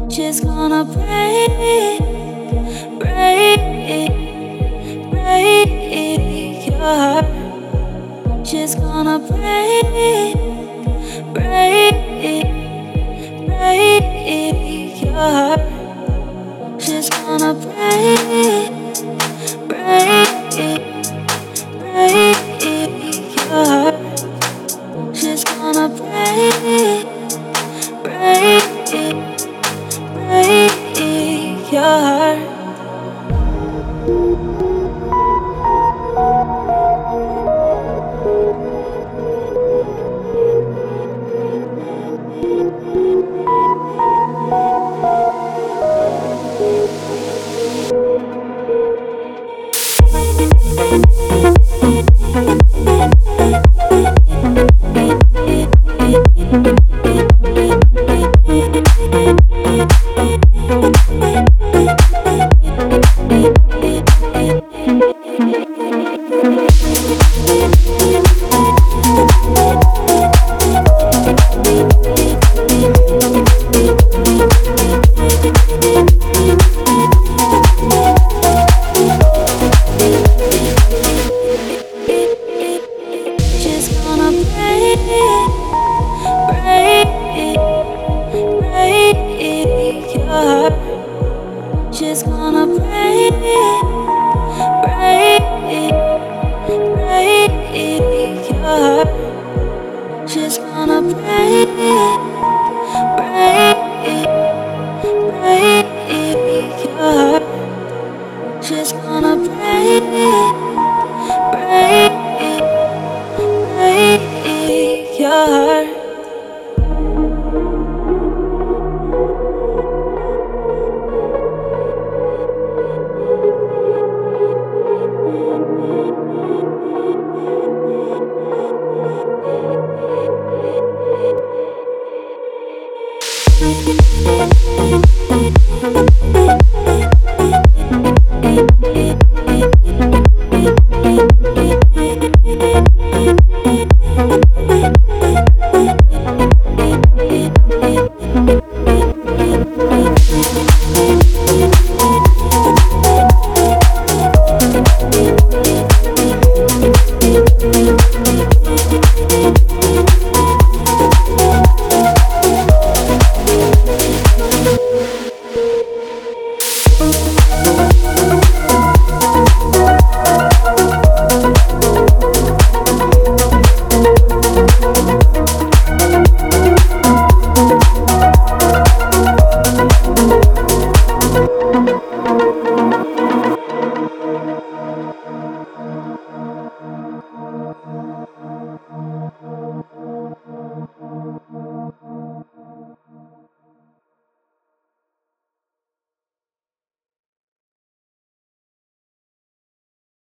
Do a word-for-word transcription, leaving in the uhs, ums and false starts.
She's gonna break, break, break your heart. She's gonna break, break, break your heart. She's gonna break, break, break your heart. She's gonna break, break, break your heart. She's gonna break, break, break your heart. She's gonna break, break, break your heart. She's gonna break, break, break your heart. She's gonna break, break, break your heart. Thank you.